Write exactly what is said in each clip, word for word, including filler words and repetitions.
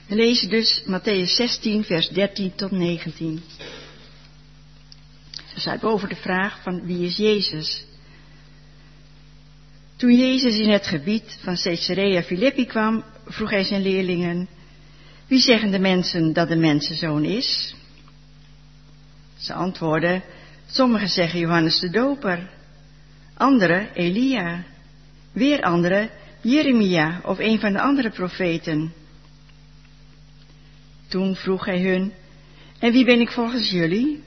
We lezen dus Mattheüs zestien, vers dertien tot negentien. Er staat boven de vraag van wie is Jezus? Toen Jezus in het gebied van Caesarea Philippi kwam, vroeg hij zijn leerlingen: wie zeggen de mensen dat de mensenzoon is? Ze antwoordden: sommigen zeggen Johannes de Doper, anderen Elia, weer anderen Jeremia of een van de andere profeten. Toen vroeg hij hun: en wie ben ik volgens jullie?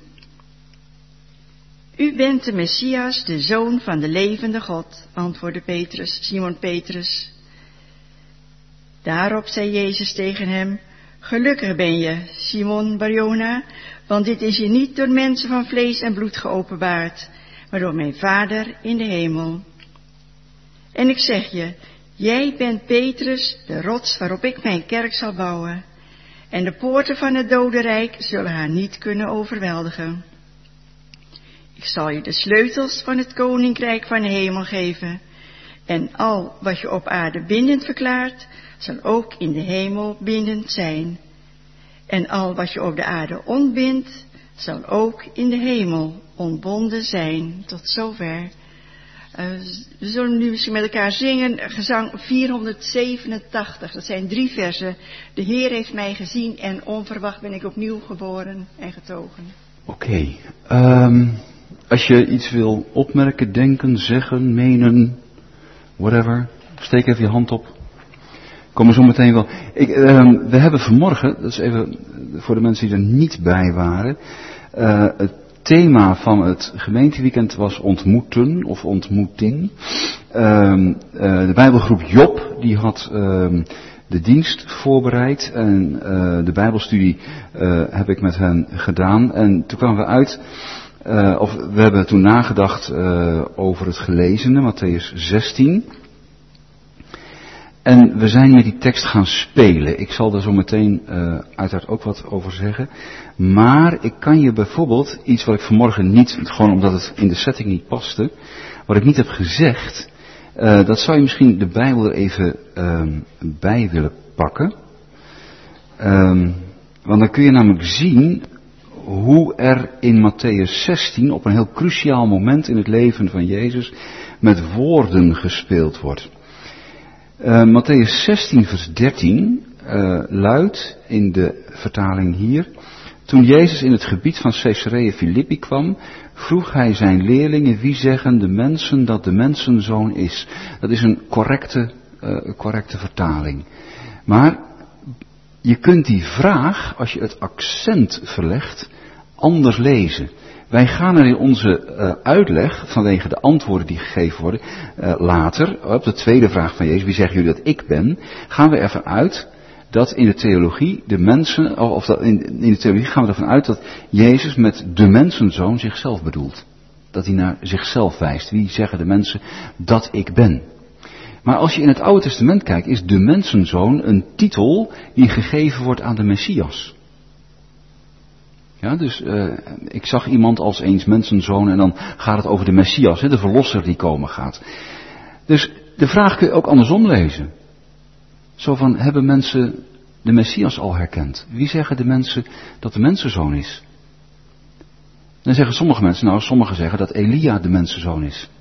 U bent de Messias, de Zoon van de levende God, antwoordde Petrus, Simon Petrus. Daarop zei Jezus tegen hem: gelukkig ben je, Simon Barjona, want dit is je niet door mensen van vlees en bloed geopenbaard, maar door mijn Vader in de hemel. En ik zeg je, jij bent Petrus, de rots waarop ik mijn kerk zal bouwen, en de poorten van het dodenrijk zullen haar niet kunnen overweldigen. Ik zal je de sleutels van het koninkrijk van de hemel geven, en al wat je op aarde bindend verklaart, zal ook in de hemel bindend zijn. En al wat je op de aarde ontbindt, zal ook in de hemel ontbonden zijn. Tot zover. Uh, we zullen nu misschien met elkaar zingen, gezang vierhonderdzevenentachtig. Dat zijn drie versen. De Heer heeft mij gezien en onverwacht ben ik opnieuw geboren en getogen. Oké, okay. um, als je iets wil opmerken, denken, zeggen, menen, whatever, steek even je hand op. Komen zo meteen wel. Ik, uh, we hebben vanmorgen, dat is even voor de mensen die er niet bij waren, uh, het thema van het gemeenteweekend was ontmoeten of ontmoeting. Uh, uh, de Bijbelgroep Job, die had uh, de dienst voorbereid en uh, de Bijbelstudie uh, heb ik met hen gedaan. En toen kwamen we uit, uh, of we hebben toen nagedacht uh, over het gelezene, Mattheüs zestien. En we zijn met die tekst gaan spelen. Ik zal daar zo meteen uh, uiteraard ook wat over zeggen. Maar ik kan je bijvoorbeeld iets wat ik vanmorgen niet, gewoon omdat het in de setting niet paste, wat ik niet heb gezegd, uh, dat zou je misschien de Bijbel er even um, bij willen pakken. Um, want dan kun je namelijk zien hoe er in Mattheüs zestien op een heel cruciaal moment in het leven van Jezus met woorden gespeeld wordt. Uh, Mattheüs zestien vers dertien uh, luidt in de vertaling hier: toen Jezus in het gebied van Caesarea Philippi kwam, vroeg hij zijn leerlingen: wie zeggen de mensen dat de mensenzoon is? Dat is een correcte, uh, correcte vertaling. Maar je kunt die vraag, als je het accent verlegt, anders lezen. Wij gaan er in onze uh, uitleg, vanwege de antwoorden die gegeven worden, uh, later, op de tweede vraag van Jezus, wie zeggen jullie dat ik ben, gaan we ervan uit dat in de theologie de mensen, of dat in, in de theologie gaan we ervan uit dat Jezus met de mensenzoon zichzelf bedoelt. Dat hij naar zichzelf wijst. Wie zeggen de mensen dat ik ben? Maar als je in het Oude Testament kijkt, is de mensenzoon een titel die gegeven wordt aan de Messias. Ja, dus uh, ik zag iemand als eens mensenzoon en dan gaat het over de Messias, hè, de verlosser die komen gaat. Dus de vraag kun je ook andersom lezen. Zo van, hebben mensen de Messias al herkend? Wie zeggen de mensen dat de mensenzoon is? Dan zeggen sommige mensen, nou sommigen zeggen dat Elia de mensenzoon is.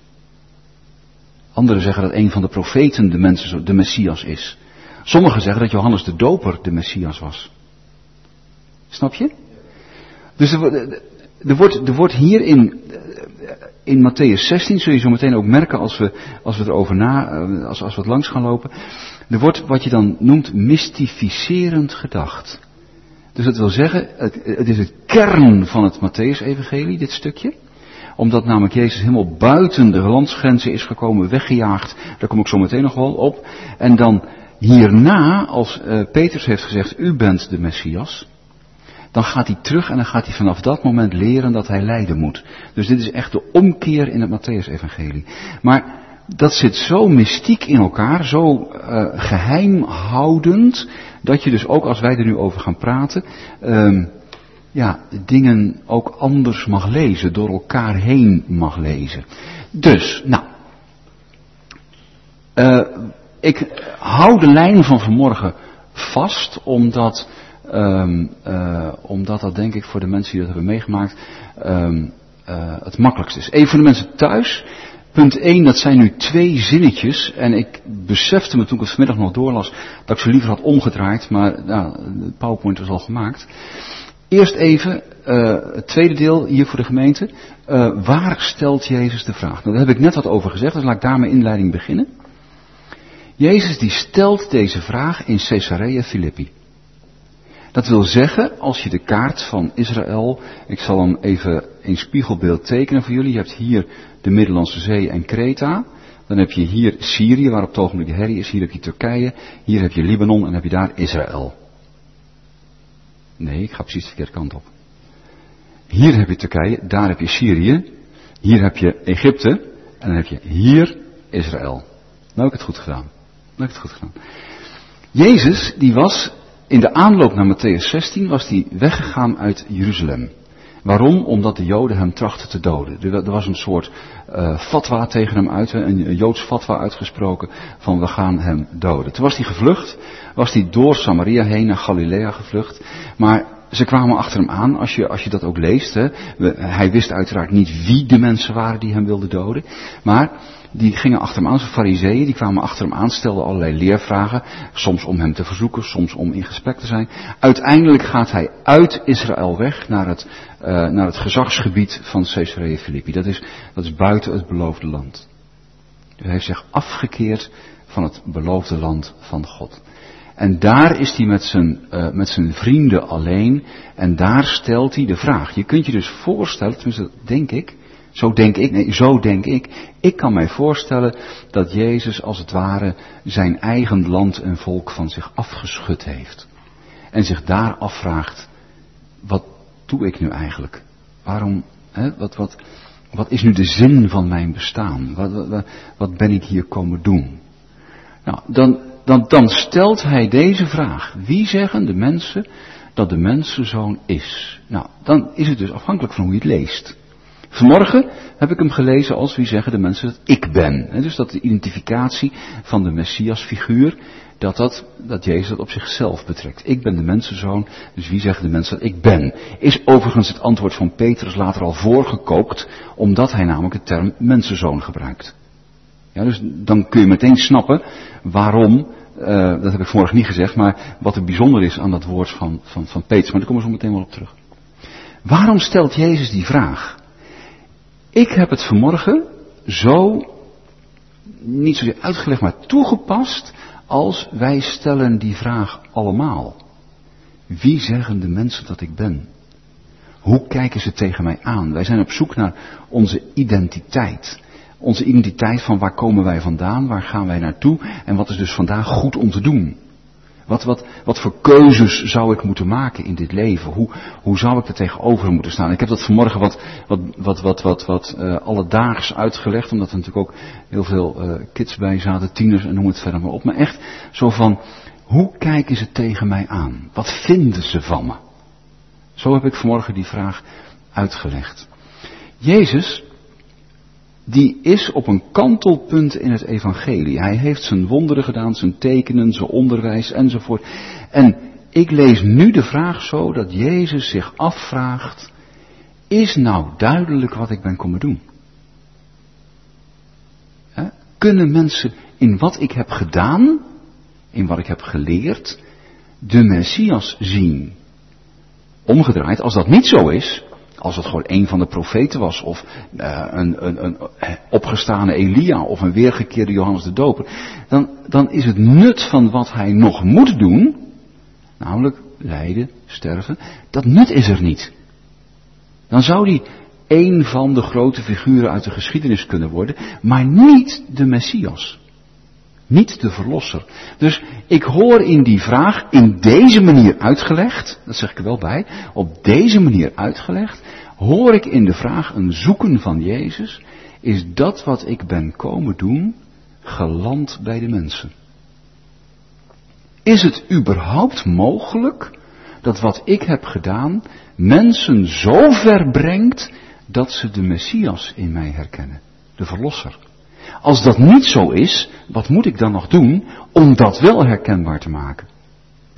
Anderen zeggen dat een van de profeten de, mensenzoon, de Messias is. Sommigen zeggen dat Johannes de Doper de Messias was. Snap je? Dus er, er, wordt, er wordt hier in, in Mattheüs zestien, zul je zo meteen ook merken als we, als we erover na, als, als we het langs gaan lopen. Er wordt wat je dan noemt mystificerend gedacht. Dus dat wil zeggen, het, het is het kern van het Mattheüs-evangelie, dit stukje. Omdat namelijk Jezus helemaal buiten de landsgrenzen is gekomen, weggejaagd. Daar kom ik zo meteen nog wel op. En dan hierna, als uh, Petrus heeft gezegd, u bent de Messias, dan gaat hij terug en dan gaat hij vanaf dat moment leren dat hij lijden moet. Dus dit is echt de omkeer in het Mattheüs-evangelie. Maar dat zit zo mystiek in elkaar, zo uh, geheimhoudend, dat je dus ook als wij er nu over gaan praten, um, ja, dingen ook anders mag lezen, door elkaar heen mag lezen. Dus, nou, uh, ik hou de lijn van vanmorgen vast, omdat, um, uh, omdat dat denk ik voor de mensen die dat hebben meegemaakt um, uh, het makkelijkst is. Even voor de mensen thuis. Punt één, dat zijn nu twee zinnetjes. En ik besefte me toen ik het vanmiddag nog doorlas dat ik ze liever had omgedraaid. Maar nou, de PowerPoint was al gemaakt. Eerst even, uh, het tweede deel hier voor de gemeente. Uh, waar stelt Jezus de vraag? Nou, daar heb ik net wat over gezegd, dus laat ik daar mijn inleiding beginnen. Jezus die stelt deze vraag in Caesarea Philippi. Dat wil zeggen, als je de kaart van Israël, ik zal hem even in spiegelbeeld tekenen voor jullie. Je hebt hier de Middellandse Zee en Kreta. Dan heb je hier Syrië, waar op het ogenblik de herrie is. Hier heb je Turkije. Hier heb je Libanon en dan heb je daar Israël. Nee, ik ga precies de verkeerde kant op. Hier heb je Turkije, daar heb je Syrië. Hier heb je Egypte. En dan heb je hier Israël. Nou heb ik het goed gedaan. Nou heb ik het goed gedaan. Jezus, die was in de aanloop naar Mattheüs zestien, was hij weggegaan uit Jeruzalem. Waarom? Omdat de Joden hem trachten te doden. Er was een soort uh, fatwa tegen hem uit, een Joods fatwa uitgesproken van we gaan hem doden. Toen was hij gevlucht, was hij door Samaria heen naar Galilea gevlucht. Maar ze kwamen achter hem aan, als je, als je dat ook leest. Hè. We, hij wist uiteraard niet wie de mensen waren die hem wilden doden. Maar die gingen achter hem aan, zijn fariseeën, die kwamen achter hem aan, stelden allerlei leervragen. Soms om hem te verzoeken, soms om in gesprek te zijn. Uiteindelijk gaat hij uit Israël weg naar het, uh, naar het gezagsgebied van Caesarea Philippi. Dat is, dat is buiten het beloofde land. Hij heeft zich afgekeerd van het beloofde land van God. En daar is hij met zijn, uh, met zijn vrienden alleen. En daar stelt hij de vraag. Je kunt je dus voorstellen, tenminste denk ik. Zo denk ik, nee, zo denk ik. Ik kan mij voorstellen dat Jezus als het ware zijn eigen land en volk van zich afgeschud heeft. En zich daar afvraagt, wat doe ik nu eigenlijk? Waarom, hè, wat, wat, wat is nu de zin van mijn bestaan? Wat, wat, wat ben ik hier komen doen? Nou, dan, dan, dan stelt hij deze vraag. Wie zeggen de mensen dat de mensenzoon is? Nou, dan is het dus afhankelijk van hoe je het leest. Vanmorgen heb ik hem gelezen als wie zeggen de mensen dat ik ben. Dus dat de identificatie van de Messias-figuur, dat, dat, dat Jezus dat op zichzelf betrekt. Ik ben de mensenzoon, dus wie zeggen de mensen dat ik ben? Is overigens het antwoord van Petrus later al voorgekookt, omdat hij namelijk de term mensenzoon gebruikt. Ja, dus dan kun je meteen snappen waarom, uh, dat heb ik vanmorgen niet gezegd, maar wat er bijzonder is aan dat woord van, van, van Petrus. Maar daar komen we zo meteen wel op terug. Waarom stelt Jezus die vraag? Ik heb het vanmorgen zo, niet zozeer uitgelegd, maar toegepast als wij stellen die vraag allemaal. Wie zeggen de mensen dat ik ben? Hoe kijken ze tegen mij aan? Wij zijn op zoek naar onze identiteit. Onze identiteit van waar komen wij vandaan, waar gaan wij naartoe en wat is dus vandaag goed om te doen. Wat, wat, wat voor keuzes zou ik moeten maken in dit leven? Hoe, hoe zou ik er tegenover moeten staan? Ik heb dat vanmorgen wat, wat, wat, wat, wat, wat uh, alledaags uitgelegd, omdat er natuurlijk ook heel veel uh, kids bij zaten, tieners en noem het verder maar op. Maar echt zo van, hoe kijken ze tegen mij aan? Wat vinden ze van me? Zo heb ik vanmorgen die vraag uitgelegd. Jezus, die is op een kantelpunt in het evangelie. Hij heeft zijn wonderen gedaan, zijn tekenen, zijn onderwijs enzovoort. En ik lees nu de vraag zo dat Jezus zich afvraagt, is nou duidelijk wat ik ben komen doen? He? Kunnen mensen in wat ik heb gedaan, in wat ik heb geleerd, de Messias zien? Omgedraaid, als dat niet zo is, als het gewoon een van de profeten was, of uh, een, een, een opgestane Elia, of een weergekeerde Johannes de Doper, dan, dan is het nut van wat hij nog moet doen, namelijk lijden, sterven, dat nut is er niet. Dan zou hij een van de grote figuren uit de geschiedenis kunnen worden, maar niet de Messias. Niet de verlosser. Dus ik hoor in die vraag, in deze manier uitgelegd, dat zeg ik er wel bij, op deze manier uitgelegd, hoor ik in de vraag een zoeken van Jezus, is dat wat ik ben komen doen, geland bij de mensen? Is het überhaupt mogelijk dat wat ik heb gedaan, mensen zo ver brengt, dat ze de Messias in mij herkennen, de verlosser? Als dat niet zo is, wat moet ik dan nog doen om dat wel herkenbaar te maken?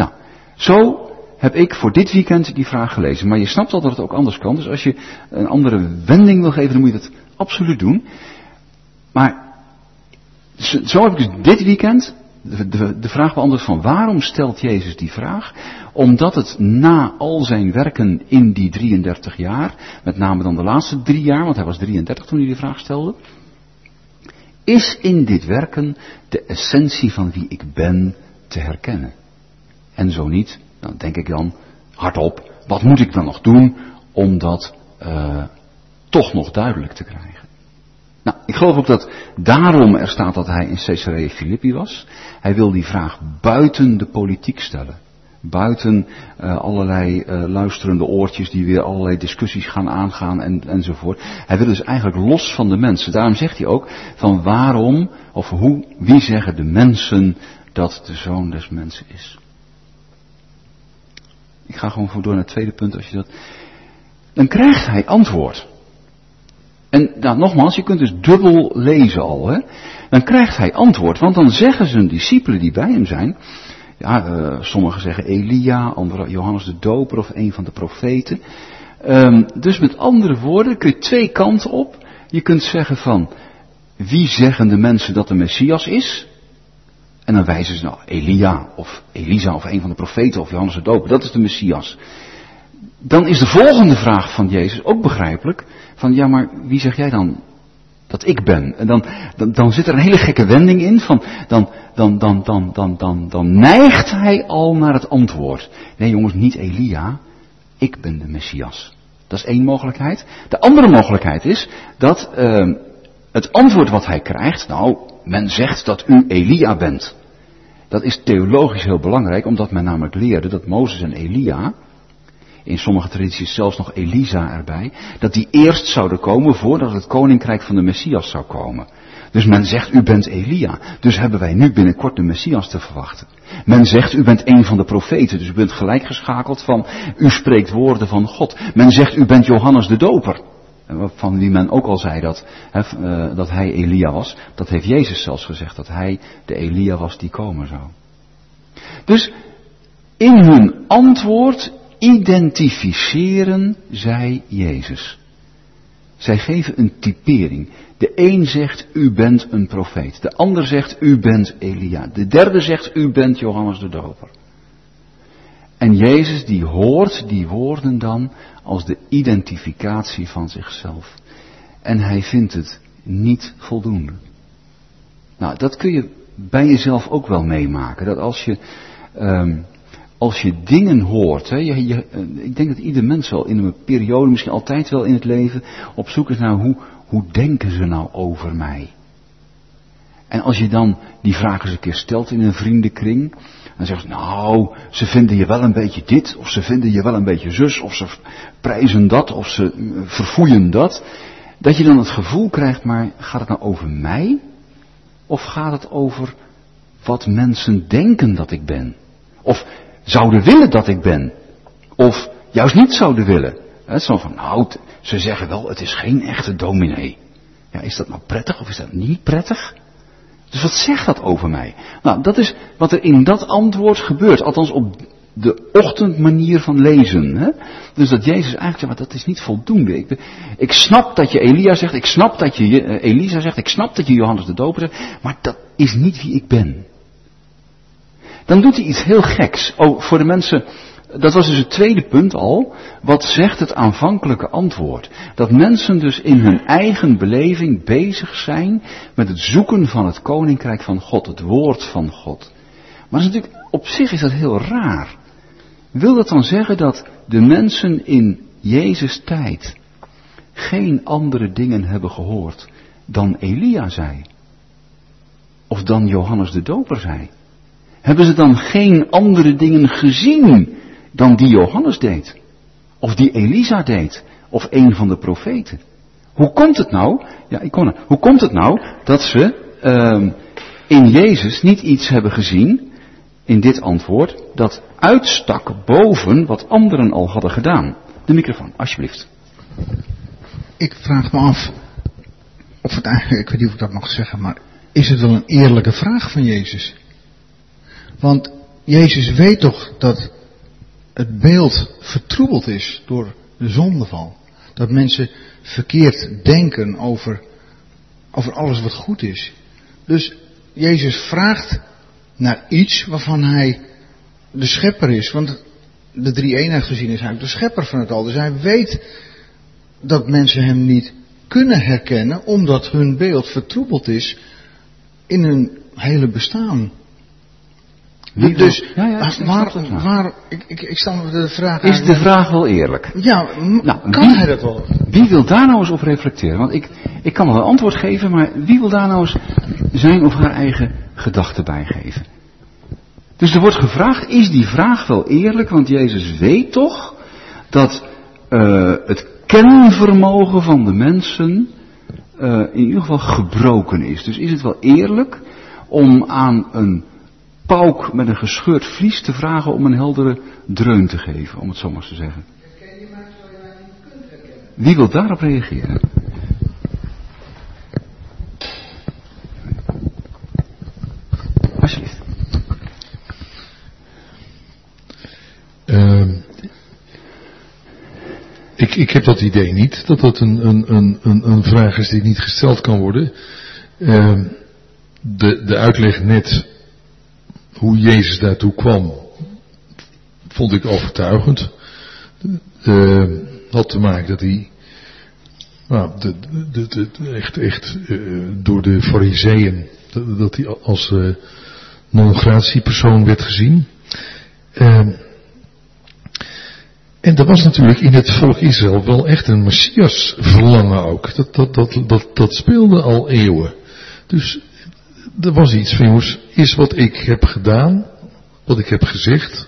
Zo heb ik voor dit weekend die vraag gelezen. Maar je snapt al dat het ook anders kan. Dus als je een andere wending wil geven, dan moet je dat absoluut doen. Maar zo heb ik dus dit weekend de, de, de vraag beantwoord van waarom stelt Jezus die vraag? Omdat het na al zijn werken in die drieëndertig jaar, met name dan de laatste drie jaar, want hij was drieëndertig toen hij die vraag stelde, is in dit werken de essentie van wie ik ben te herkennen. En zo niet, dan denk ik dan hardop, wat moet ik dan nog doen om dat uh, toch nog duidelijk te krijgen? Nou, ik geloof ook dat daarom er staat dat hij in Caesarea Philippi was. Hij wil die vraag buiten de politiek stellen. Buiten uh, allerlei uh, luisterende oortjes die weer allerlei discussies gaan aangaan en, enzovoort. Hij wil dus eigenlijk los van de mensen. Daarom zegt hij ook van waarom of hoe, wie zeggen de mensen dat de Zoon des Mensen is. Ik ga gewoon voor door naar het tweede punt als je dat... Dan krijgt hij antwoord. En nou, nogmaals, je kunt dus dubbel lezen al. Hè? Dan krijgt hij antwoord, want dan zeggen zijn discipelen die bij hem zijn. Ja, uh, sommigen zeggen Elia, anderen Johannes de Doper of een van de profeten. Um, dus met andere woorden kun je twee kanten op. Je kunt zeggen van, wie zeggen de mensen dat de Messias is? En dan wijzen ze nou, Elia of Elisa of een van de profeten of Johannes de Doper, dat is de Messias. Dan is de volgende vraag van Jezus ook begrijpelijk. Van ja, maar wie zeg jij dan dat ik ben? En dan, dan, dan zit er een hele gekke wending in. Van, dan, dan, dan, dan, dan, dan, dan neigt hij al naar het antwoord. Nee jongens, niet Elia. Ik ben de Messias. Dat is één mogelijkheid. De andere mogelijkheid is dat uh, het antwoord wat hij krijgt. Nou, men zegt dat u Elia bent. Dat is theologisch heel belangrijk. Omdat men namelijk leerde dat Mozes en Elia... in sommige tradities zelfs nog Elisa erbij, dat die eerst zouden komen voordat het koninkrijk van de Messias zou komen. Dus men zegt, u bent Elia, dus hebben wij nu binnenkort de Messias te verwachten. Men zegt, u bent een van de profeten, dus u bent gelijkgeschakeld van, u spreekt woorden van God. Men zegt, u bent Johannes de Doper, van wie men ook al zei dat, hè, uh, dat hij Elia was. Dat heeft Jezus zelfs gezegd, dat hij de Elia was die komen zou. Dus in hun antwoord identificeren zij Jezus. Zij geven een typering. De een zegt, u bent een profeet. De ander zegt, u bent Elia. De derde zegt, u bent Johannes de Doper. En Jezus die hoort die woorden dan als de identificatie van zichzelf. En hij vindt het niet voldoende. Nou, dat kun je bij jezelf ook wel meemaken. Dat als je... Um, Als je dingen hoort, hè, je, je, ik denk dat ieder mens wel in een periode, misschien altijd wel in het leven, op zoek is naar hoe, hoe denken ze nou over mij? En als je dan die vraag eens een keer stelt in een vriendenkring, dan zeggen ze, nou, ze vinden je wel een beetje dit, of ze vinden je wel een beetje zus, of ze prijzen dat, of ze verfoeien dat. Dat je dan het gevoel krijgt, maar gaat het nou over mij? Of gaat het over wat mensen denken dat ik ben? Of zouden willen dat ik ben. Of juist niet zouden willen. Het is zo van, nou, ze zeggen wel, het is geen echte dominee. Ja, is dat nou prettig of is dat niet prettig? Dus wat zegt dat over mij? Nou, dat is wat er in dat antwoord gebeurt. Althans op de ochtendmanier van lezen. Hè? Dus dat Jezus eigenlijk zegt, maar dat is niet voldoende. Ik, ik snap dat je Elia zegt, ik snap dat je uh, Elisa zegt, ik snap dat je Johannes de Doper zegt. Maar dat is niet wie ik ben. Dan doet hij iets heel geks. Oh, voor de mensen, dat was dus het tweede punt al. Wat zegt het aanvankelijke antwoord? Dat mensen dus in hun eigen beleving bezig zijn met het zoeken van het koninkrijk van God, het woord van God. Maar dat is natuurlijk, op zich is dat heel raar. Wil dat dan zeggen dat de mensen in Jezus' tijd geen andere dingen hebben gehoord dan Elia zei? Of dan Johannes de Doper zei? Hebben ze dan geen andere dingen gezien dan die Johannes deed? Of die Elisa deed? Of een van de profeten? Hoe komt het nou? Ja, ik kon het. Hoe komt het nou dat ze uh, in Jezus niet iets hebben gezien, in dit antwoord, dat uitstak boven wat anderen al hadden gedaan? De microfoon, alsjeblieft. Ik vraag me af, of het eigenlijk, ik weet niet of ik dat mag zeggen, maar is het wel een eerlijke vraag van Jezus? Want Jezus weet toch dat het beeld vertroebeld is door de zondeval. Dat mensen verkeerd denken over, over alles wat goed is. Dus Jezus vraagt naar iets waarvan hij de schepper is. Want de drie-eenheid gezien is hij ook de schepper van het al. Dus hij weet dat mensen hem niet kunnen herkennen, omdat hun beeld vertroebeld is in hun hele bestaan. Wie Dus ja, ja, ik waar, snap het, waar, ik, ik, ik stel me de vraag Is de vraag wel eerlijk? Ja, m- Nou, kan wie- hij dat wel? Wie wil daar nou eens op reflecteren? Want ik, ik kan wel een antwoord geven, maar wie wil daar nou eens zijn of haar eigen gedachten bij geven? Dus er wordt gevraagd, is die vraag wel eerlijk? Want Jezus weet toch dat uh, het kenvermogen van de mensen uh, in ieder geval gebroken is. Dus is het wel eerlijk om aan een pauk met een gescheurd vlies te vragen om een heldere dreun te geven, om het zo maar te zeggen? Wie wil daarop reageren? Alsjeblieft. Uh, ik, ik heb dat idee niet, dat dat een, een, een, een, een vraag is die niet gesteld kan worden. Uh, de, de uitleg net, hoe Jezus daartoe kwam, vond ik overtuigend. Uh, had te maken dat hij, nou, de, de, de, de, echt, echt uh, door de Farizeeën, dat, dat hij als uh, non-gratiepersoon werd gezien. Uh, En er was natuurlijk in het volk Israël wel echt een Messias verlangen ook. Dat, dat, dat, dat, dat speelde al eeuwen. Dus er was iets van, jongens, is wat ik heb gedaan, wat ik heb gezegd,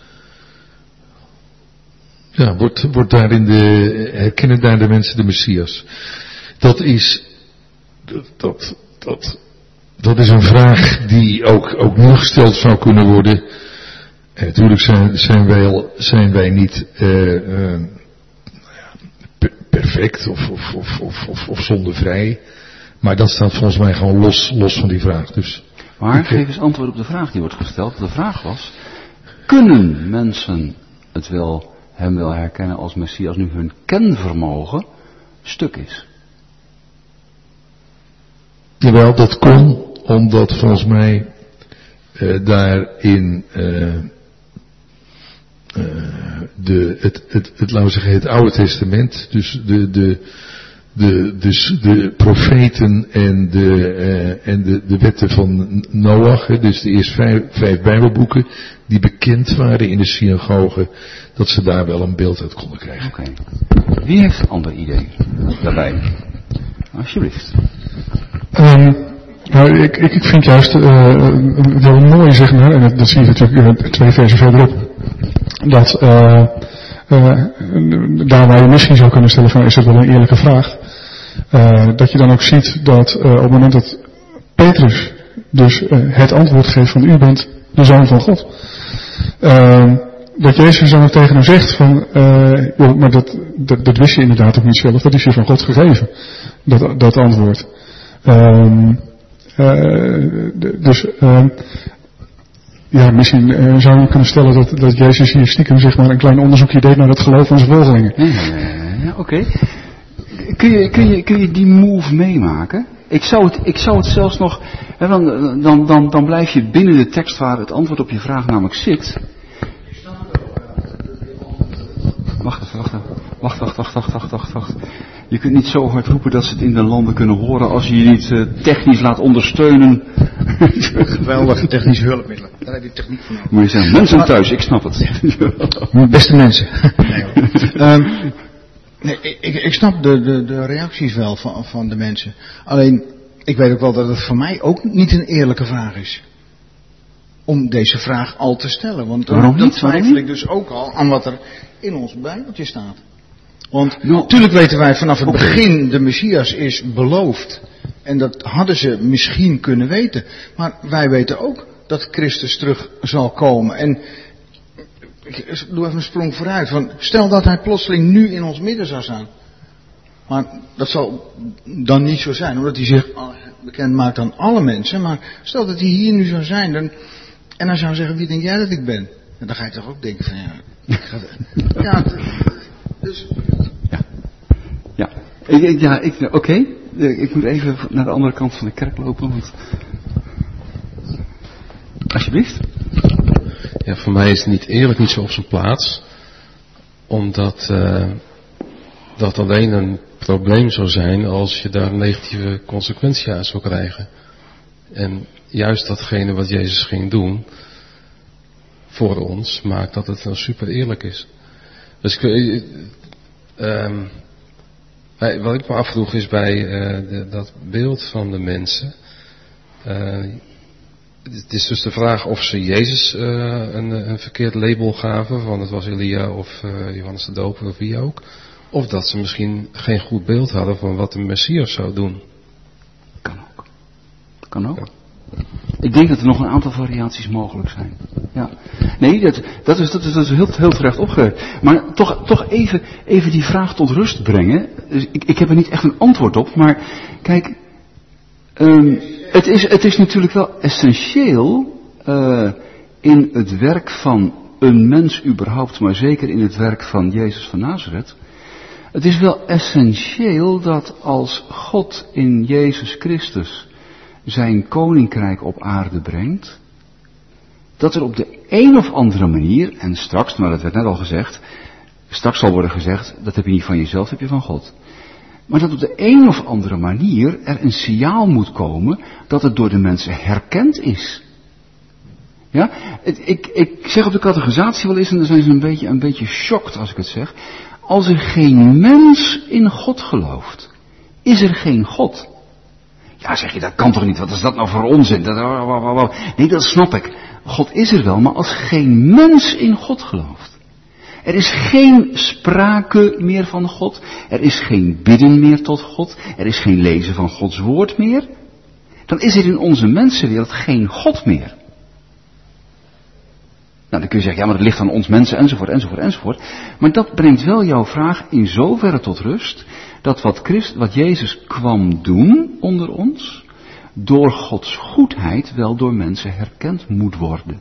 ja, wordt, wordt daarin de, herkennen daar de mensen de Messias. Dat is, dat, dat, dat is een vraag die ook, ook nu gesteld zou kunnen worden. En natuurlijk zijn, zijn, wij, zijn wij niet uh, uh, perfect of, of, of, of, of, of zondevrij. Maar dat staat volgens mij gewoon los, los van die vraag. Dus, maar ik, geef eens antwoord op de vraag die wordt gesteld. De vraag was, kunnen mensen het wel, hem wel herkennen als Messias nu hun kenvermogen stuk is? Jawel, dat kon, omdat volgens mij uh, daarin uh, uh, de, het, het, het, laten we zeggen, het Oude Testament, dus de, de, de, de, de profeten en, de, uh, en de, de wetten van Noach, dus de eerste vijf, vijf Bijbelboeken, die bekend waren in de synagoge, dat ze daar wel een beeld uit konden krijgen. Oké. Okay. Wie heeft een ander idee daarbij? Alsjeblieft. Um, nou, ik, ik, ik vind juist uh, wel mooi, zeg maar, en dat, dat zie je natuurlijk uh, twee versen verderop, dat uh, uh, daar waar je misschien zou kunnen stellen van, is het wel een eerlijke vraag, uh, dat je dan ook ziet dat uh, op het moment dat Petrus dus uh, het antwoord geeft van, u bent de Zoon van God, uh, dat Jezus dan ook tegen hem zegt van, uh, joh, maar dat, dat, dat wist je inderdaad ook niet zelf, dat is je van God gegeven, dat, dat antwoord. Um, uh, dus uh, ja, misschien uh, zou je kunnen stellen dat, dat Jezus hier stiekem zeg maar een klein onderzoekje deed naar het geloof van zijn volgelingen. Ja, ja, ja, ja, oké. Okay. Kun je, kun je, kun je die move meemaken? Ik zou het, ik zou het zelfs nog, hè, dan, dan, dan, dan blijf je binnen de tekst waar het antwoord op je vraag namelijk zit. Wacht even, wacht even. Wacht, wacht, wacht, wacht, wacht, wacht, wacht. Je kunt niet zo hard roepen dat ze het in de landen kunnen horen als je je niet uh, technisch laat ondersteunen. Geweldige technische hulpmiddelen. Daar heb je techniek voor nodig. Maar je zegt, mensen thuis, ik snap het. Beste mensen. Nee, um, nee, ik, ik snap de, de, de reacties wel van, van de mensen. Alleen, ik weet ook wel dat het voor mij ook niet een eerlijke vraag is. Om deze vraag al te stellen. Want waarom dat niet? twijfel ik dus ook al aan wat er in ons Bijbeltje staat. Want nou, natuurlijk weten wij vanaf het begin, de Messias is beloofd. En dat hadden ze misschien kunnen weten. Maar wij weten ook dat Christus terug zal komen. En ik doe even een sprong vooruit. Want stel dat hij plotseling nu in ons midden zou staan. Maar dat zal dan niet zo zijn. Omdat hij zich bekend maakt aan alle mensen. Maar stel dat hij hier nu zou zijn. Dan, en hij zou zeggen, wie denk jij dat ik ben? En dan ga je toch ook denken van ja... Ja, dus... Ja. Ja. Ik, ik, ja, ik, oké. Okay. Ik moet even naar de andere kant van de kerk lopen, want... Alsjeblieft. Ja, voor mij is het niet eerlijk niet zo op zijn plaats. Omdat uh, dat alleen een probleem zou zijn als je daar negatieve consequenties aan zou krijgen. En juist datgene wat Jezus ging doen voor ons maakt dat het dan super eerlijk is. Dus ik, uh, um, wat ik me afvroeg is bij uh, de, dat beeld van de mensen. Uh, Het is dus de vraag of ze Jezus uh, een, een verkeerd label gaven, van het was Elia of uh, Johannes de Doper of wie ook. Of dat ze misschien geen goed beeld hadden van wat de Messias zou doen. Kan ook. Kan ook. Ja. Ik denk dat er nog een aantal variaties mogelijk zijn. Ja. Nee, dat, dat, is, dat, is, dat is heel, heel terecht opgewerkt. Maar toch, toch even, even die vraag tot rust brengen. Dus ik, ik heb er niet echt een antwoord op, maar kijk... Um, Het is, het is natuurlijk wel essentieel uh, in het werk van een mens überhaupt, maar zeker in het werk van Jezus van Nazareth. Het is wel essentieel dat als God in Jezus Christus zijn koninkrijk op aarde brengt, dat er op de een of andere manier, en straks, maar dat werd net al gezegd, straks zal worden gezegd, dat heb je niet van jezelf, dat heb je van God. Maar dat op de een of andere manier er een signaal moet komen dat het door de mensen herkend is. Ja, het, ik, ik zeg op de catechisatie wel eens, en dan zijn ze een beetje, een beetje shocked als ik het zeg. Als er geen mens in God gelooft, is er geen God. Ja, zeg je, dat kan toch niet, wat is dat nou voor onzin? Dat, nee, dat snap ik. God is er wel, maar als geen mens in God gelooft. Er is geen sprake meer van God. Er is geen bidden meer tot God. Er is geen lezen van Gods woord meer. Dan is er in onze mensenwereld geen God meer. Nou, dan kun je zeggen, ja, maar dat ligt aan ons mensen, enzovoort, enzovoort, enzovoort. Maar dat brengt wel jouw vraag in zoverre tot rust, dat wat, Christ, wat Jezus kwam doen onder ons, door Gods goedheid wel door mensen herkend moet worden.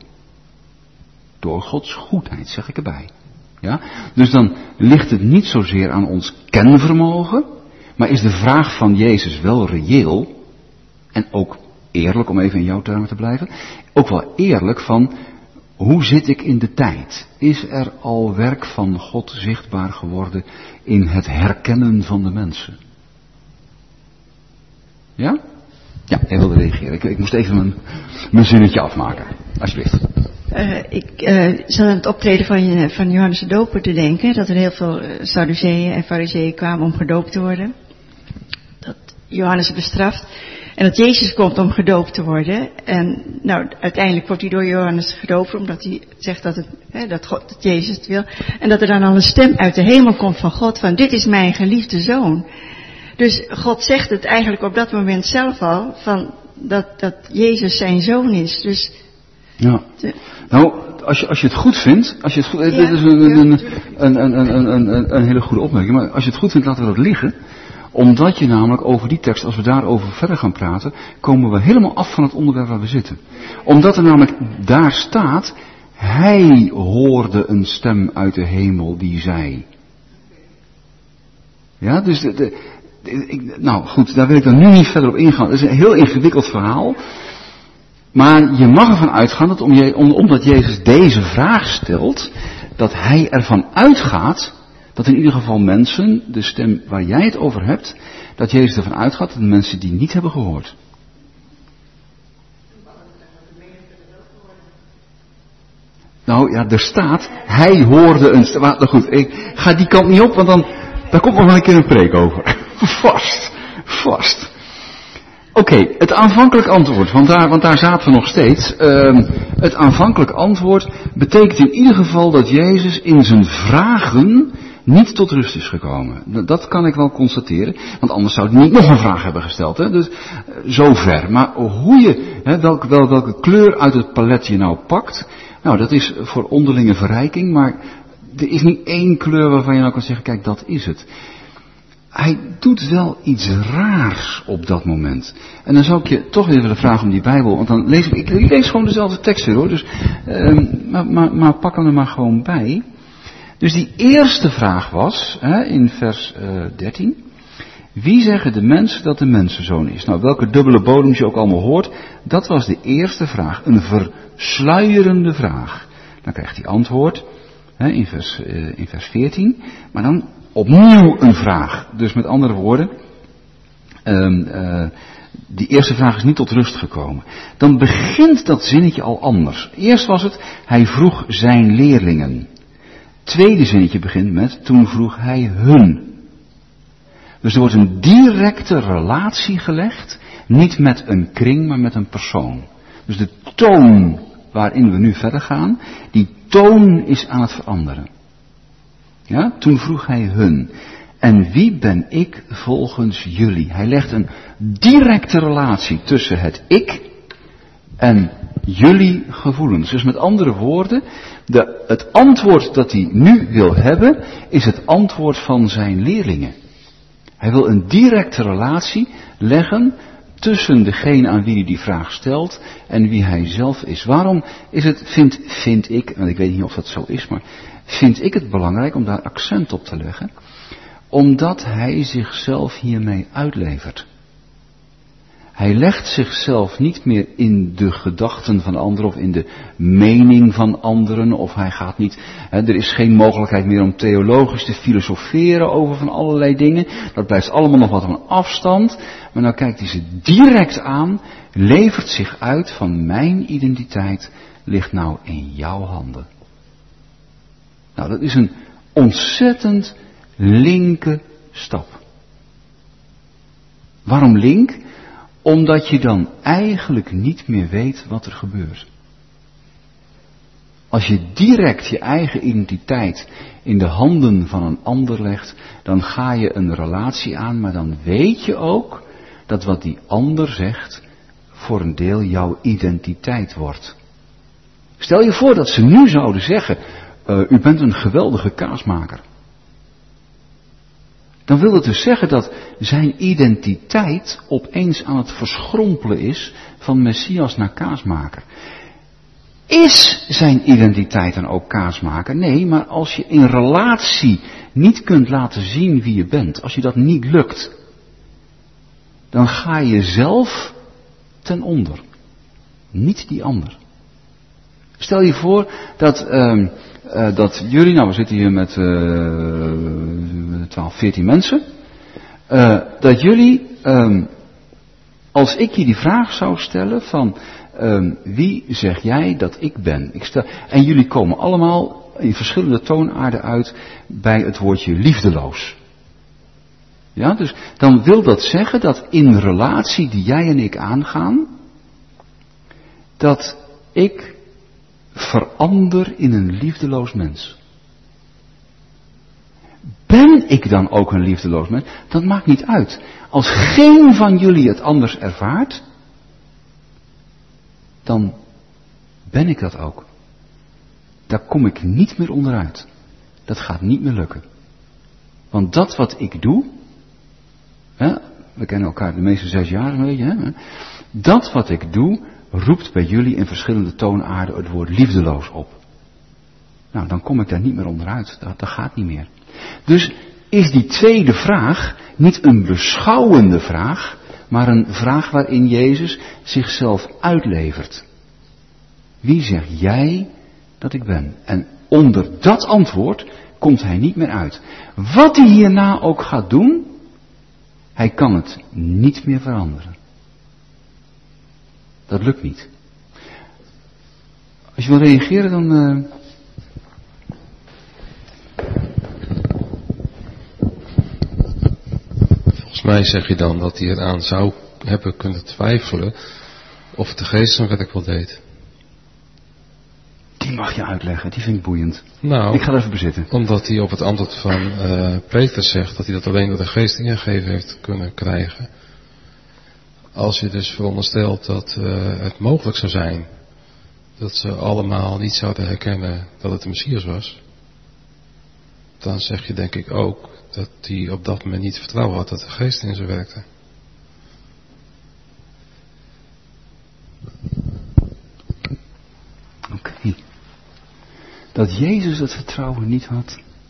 Door Gods goedheid, zeg ik erbij. Ja? Dus dan ligt het niet zozeer aan ons kenvermogen, maar is de vraag van Jezus wel reëel, en ook eerlijk, om even in jouw termen te blijven, ook wel eerlijk van, hoe zit ik in de tijd? Is er al werk van God zichtbaar geworden in het herkennen van de mensen? Ja? Ja, hij wilde reageren. Ik, ik moest even mijn, mijn zinnetje afmaken. Alsjeblieft. Uh, ik uh, zat aan het optreden van, van Johannes de Doper te denken, dat er heel veel uh, Sadduceeën en Farizeeën kwamen om gedoopt te worden. Dat Johannes bestraft. En dat Jezus komt om gedoopt te worden. En nou, uiteindelijk wordt hij door Johannes gedoopt, omdat hij zegt dat, het, hè, dat, God, dat Jezus het wil. En dat er dan al een stem uit de hemel komt van God, van dit is mijn geliefde zoon. Dus God zegt het eigenlijk op dat moment zelf al, van dat, dat Jezus zijn zoon is. Dus... Ja. De... Nou, als je, als je het goed vindt, als je het goed, ja, dit is een, een, een, een, een, een, een, een hele goede opmerking, maar als je het goed vindt, laten we dat liggen. Omdat je namelijk over die tekst, als we daarover verder gaan praten, komen we helemaal af van het onderwerp waar we zitten. Omdat er namelijk daar staat, hij hoorde een stem uit de hemel die zei. Ja, dus de, de, de, ik, nou goed, daar wil ik dan nu niet verder op ingaan. Het is een heel ingewikkeld verhaal. Maar je mag ervan uitgaan dat om je, om, omdat Jezus deze vraag stelt, dat hij ervan uitgaat, dat in ieder geval mensen, de stem waar jij het over hebt, dat Jezus ervan uitgaat dat de mensen die niet hebben gehoord. Nou ja, er staat, hij hoorde een stem. Nou goed, ik ga die kant niet op, want dan, daar komt nog wel een keer een preek over. Vast, vast. Oké, okay, het aanvankelijk antwoord, want daar, want daar zaten we nog steeds. Uh, het aanvankelijk antwoord betekent in ieder geval dat Jezus in zijn vragen niet tot rust is gekomen. Dat kan ik wel constateren, want anders zou hij niet nog een vraag hebben gesteld. Hè? Dus uh, zover. Maar hoe je, hè, welke, wel, welke kleur uit het palet je nou pakt, nou dat is voor onderlinge verrijking, maar er is niet één kleur waarvan je nou kan zeggen, kijk, dat is het. Hij doet wel iets raars op dat moment. En dan zou ik je toch weer willen vragen om die Bijbel, want dan lees ik, ik lees gewoon dezelfde tekst weer hoor, dus, uh, maar, maar, maar pak hem er maar gewoon bij. Dus die eerste vraag was, hè, in vers uh, dertien. Wie zeggen de mensen dat de mensenzoon is? Nou, welke dubbele bodems je ook allemaal hoort, dat was de eerste vraag. Een versluierende vraag. Dan krijgt hij antwoord, hè, in, vers, uh, in vers veertien. Maar dan opnieuw een vraag. Dus met andere woorden, um, uh, die eerste vraag is niet tot rust gekomen. Dan begint dat zinnetje al anders. Eerst was het, hij vroeg zijn leerlingen. Tweede zinnetje begint met, toen vroeg hij hun. Dus er wordt een directe relatie gelegd, niet met een kring, maar met een persoon. Dus de toon waarin we nu verder gaan, die toon is aan het veranderen. Ja, toen vroeg hij hun. En wie ben ik volgens jullie? Hij legt een directe relatie tussen het ik en jullie gevoelens. Dus met andere woorden, de, het antwoord dat hij nu wil hebben, is het antwoord van zijn leerlingen. Hij wil een directe relatie leggen tussen degene aan wie hij die vraag stelt en wie hij zelf is. Waarom is het, vind, vind ik, want ik weet niet of dat zo is, maar vind ik het belangrijk om daar accent op te leggen? Omdat hij zichzelf hiermee uitlevert. Hij legt zichzelf niet meer in de gedachten van anderen of in de mening van anderen. Of hij gaat niet, hè, er is geen mogelijkheid meer om theologisch te filosoferen over van allerlei dingen. Dat blijft allemaal nog wat aan afstand. Maar nou kijkt hij ze direct aan, levert zich uit van mijn identiteit ligt nou in jouw handen. Nou, dat is een ontzettend linker stap. Waarom link? Omdat je dan eigenlijk niet meer weet wat er gebeurt. Als je direct je eigen identiteit in de handen van een ander legt, dan ga je een relatie aan, maar dan weet je ook dat wat die ander zegt voor een deel jouw identiteit wordt. Stel je voor dat ze nu zouden zeggen, uh, u bent een geweldige kaasmaker. Dan wil het dus zeggen dat zijn identiteit opeens aan het verschrompelen is van Messias naar kaasmaker. Is zijn identiteit dan ook kaasmaker? Nee, maar als je in relatie niet kunt laten zien wie je bent, als je dat niet lukt, dan ga je zelf ten onder. Niet die ander. Stel je voor dat, uh, uh, dat jullie, nou we zitten hier met uh, twaalf, veertien mensen, uh, dat jullie, um, als ik je die vraag zou stellen van, um, wie zeg jij dat ik ben? Ik stel, en jullie komen allemaal in verschillende toonaarden uit bij het woordje liefdeloos. Ja, dus dan wil dat zeggen dat in relatie die jij en ik aangaan, dat ik verander in een liefdeloos mens. Ben ik dan ook een liefdeloos mens? Dat maakt niet uit. Als geen van jullie het anders ervaart, dan ben ik dat ook. Daar kom ik niet meer onderuit. Dat gaat niet meer lukken. Want dat wat ik doe, hè, we kennen elkaar de meeste zes jaar een beetje, hè, dat wat ik doe, roept bij jullie in verschillende toonaarden het woord liefdeloos op. Nou, dan kom ik daar niet meer onderuit. Dat, dat gaat niet meer. Dus is die tweede vraag niet een beschouwende vraag, maar een vraag waarin Jezus zichzelf uitlevert. Wie zeg jij dat ik ben? En onder dat antwoord komt hij niet meer uit. Wat hij hierna ook gaat doen, hij kan het niet meer veranderen. Dat lukt niet. Als je wil reageren, dan... Uh... Volgens mij zeg je dan dat hij eraan zou hebben kunnen twijfelen of het de geest zijn werk wel deed. Die mag je uitleggen, die vind ik boeiend. Nou, ik ga er even bezitten. Omdat hij op het antwoord van uh, Peter zegt dat hij dat alleen door de geest ingegeven heeft kunnen krijgen. Als je dus veronderstelt dat uh, het mogelijk zou zijn dat ze allemaal niet zouden herkennen dat het de Messias was, dan zeg je denk ik ook dat hij op dat moment niet vertrouwen had dat de geest in ze werkte. Oké. Okay. Dat Jezus het vertrouwen niet had,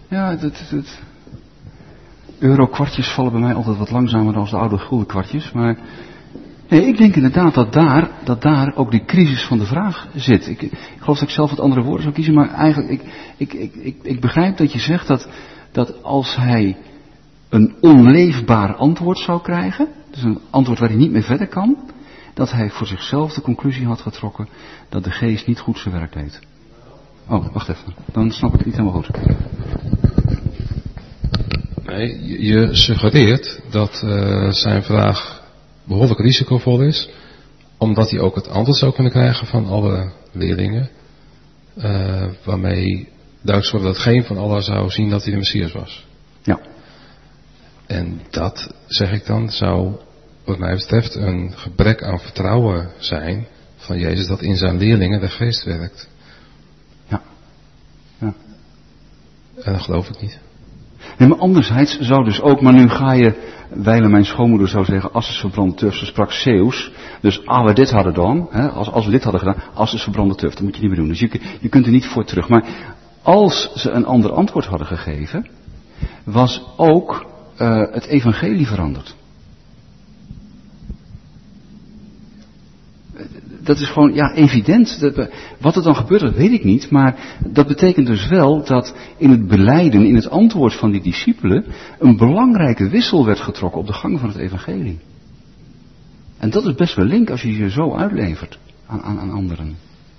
Ja, het, het, het eurokwartjes vallen bij mij altijd wat langzamer dan de oude guldenkwartjes. Maar nee, ik denk inderdaad dat daar, dat daar ook die crisis van de vraag zit. Ik, ik geloof dat ik zelf wat andere woorden zou kiezen, maar eigenlijk, ik, ik, ik, ik, ik begrijp dat je zegt dat, dat als hij een onleefbaar antwoord zou krijgen, dus een antwoord waar hij niet meer verder kan, dat hij voor zichzelf de conclusie had getrokken dat de geest niet goed zijn werk deed. Oh, wacht even. Dan snap ik het niet helemaal goed. Nee, je, je suggereert dat uh, zijn vraag behoorlijk risicovol is, omdat hij ook het antwoord zou kunnen krijgen van alle leerlingen, uh, waarmee duidelijk wordt dat geen van allen zou zien dat hij de Messias was. Ja. En dat, zeg ik dan, zou wat mij betreft een gebrek aan vertrouwen zijn van Jezus dat in zijn leerlingen de geest werkt. Ja. Ja. En dat geloof ik niet. Nee, maar anderzijds zou dus ook, maar nu ga je, wijlen mijn schoonmoeder zou zeggen, als is verbrande turf, ze sprak Zeeuws. Dus als we dit hadden dan, hè, als, als we dit hadden gedaan, als is verbrande turf, dat moet je niet meer doen. Dus je, je kunt er niet voor terug. Maar als ze een ander antwoord hadden gegeven, was ook uh, het evangelie veranderd. Dat is gewoon, ja, evident. Dat, wat er dan gebeurt, dat weet ik niet. Maar dat betekent dus wel dat in het belijden, in het antwoord van die discipelen, een belangrijke wissel werd getrokken op de gang van het evangelie. En dat is best wel link als je je zo uitlevert aan, aan, aan anderen.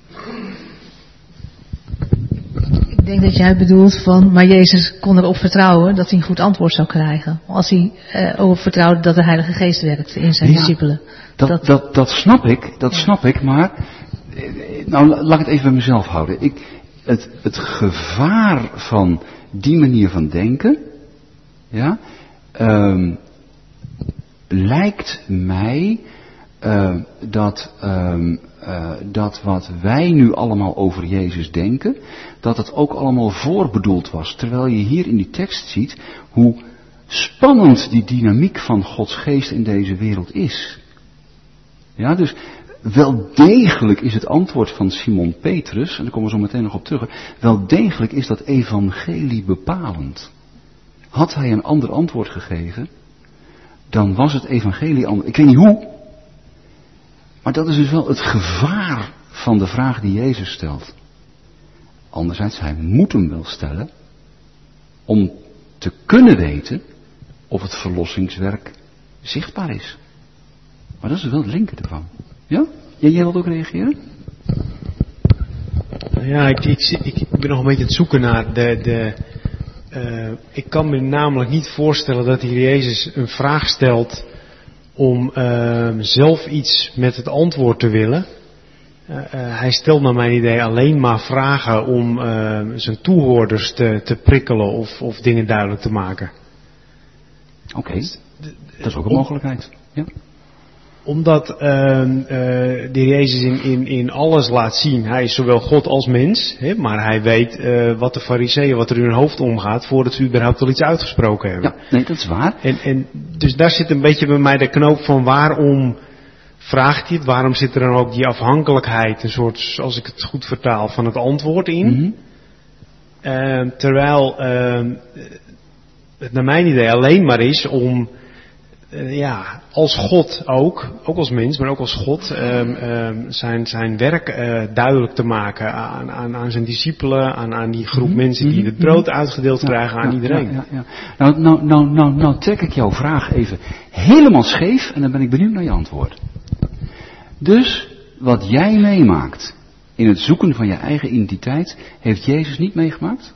Ik denk dat jij bedoelt van, maar Jezus kon erop vertrouwen dat hij een goed antwoord zou krijgen. Als hij uh, over vertrouwde dat de Heilige Geest werkte in zijn ja, discipelen. Dat, dat, dat, dat snap ik, dat ja. snap ik, maar, nou laat ik het even bij mezelf houden. Ik, het, het gevaar van die manier van denken, ja, um, lijkt mij uh, dat, um, uh, dat wat wij nu allemaal over Jezus denken, dat het ook allemaal voorbedoeld was. Terwijl je hier in die tekst ziet hoe spannend die dynamiek van Gods geest in deze wereld is. Ja, dus wel degelijk is het antwoord van Simon Petrus, en daar komen we zo meteen nog op terug, wel degelijk is dat evangelie bepalend. Had hij een ander antwoord gegeven, dan was het evangelie anders. Ik weet niet hoe, maar dat is dus wel het gevaar van de vraag die Jezus stelt. Anderzijds, hij moet hem wel stellen om te kunnen weten of het verlossingswerk zichtbaar is. Maar dat is wel het linker ervan. Ja? Jij, jij wilt ook reageren? Ja, ik, ik, ik, ik ben nog een beetje aan het zoeken naar de... de uh, ik kan me namelijk niet voorstellen dat hier Jezus een vraag stelt om uh, zelf iets met het antwoord te willen. Uh, uh, hij stelt naar mijn idee alleen maar vragen om uh, zijn toehoorders te, te prikkelen of, of dingen duidelijk te maken. Oké, okay. Dat is ook een mogelijkheid. Ja. Omdat uh, uh, de Jezus in, in, in alles laat zien, hij is zowel God als mens, hè, maar hij weet uh, wat de fariseeën, wat er in hun hoofd omgaat, voordat ze überhaupt al iets uitgesproken hebben. Ja, nee, dat is waar. En, en dus daar zit een beetje bij mij de knoop van waarom vraagt hij het, waarom zit er dan ook die afhankelijkheid, een soort, als ik het goed vertaal, van het antwoord in. Mm-hmm. Uh, terwijl uh, het naar mijn idee alleen maar is om... Uh, ja, als God ook, ook als mens, maar ook als God, um, um, zijn, zijn werk uh, duidelijk te maken aan, aan, aan zijn discipelen, aan, aan die groep mm-hmm. mensen die het brood uitgedeeld ja, krijgen aan ja, iedereen. Ja, ja, ja. Nou, nou, nou, nou, nou trek ik jouw vraag even helemaal scheef en dan ben ik benieuwd naar je antwoord. Dus, wat jij meemaakt in het zoeken van je eigen identiteit, heeft Jezus niet meegemaakt?